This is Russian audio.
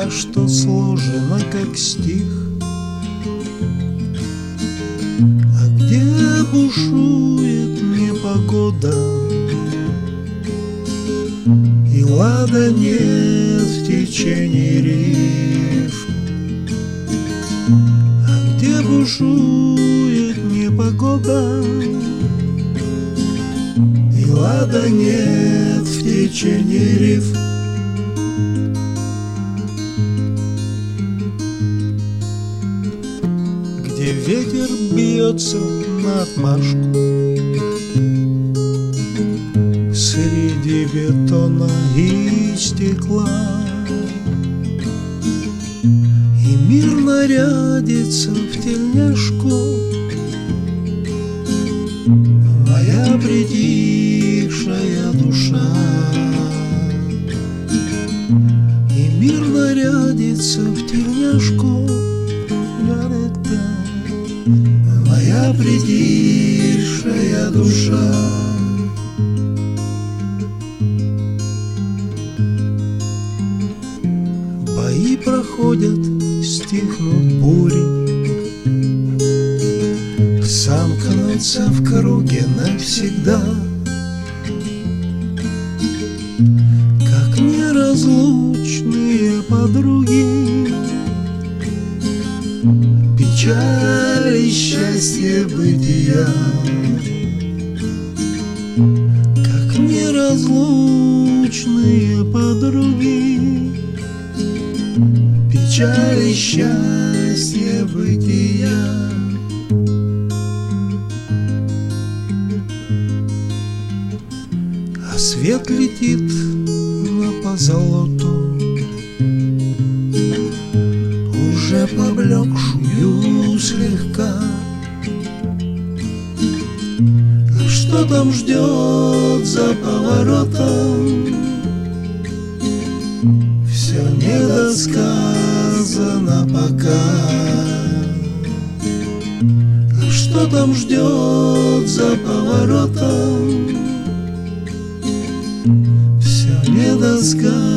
та, что сложена как стих. А где бушует непогода, и лада нет в течение риф. А где бушует непогода, и лада нет в течение риф. Где ветер бьется на отмашку среди бетона и стекла, и мир нарядится в тельняшку. Моя притихшая душа, и мир нарядится в тельняшку. Моя притихшая душа. Бои проходят, стихнут бури, сомкнутся в круге навсегда, как неразлучные подруги. Печаль и счастье бытия, как неразлучные подруги. Печаль и счастье бытия. А свет летит на позолоту, уже поблекшую слегка. А что там ждет за поворотом, все недосказано пока. А что там ждет за поворотом, все недосказано.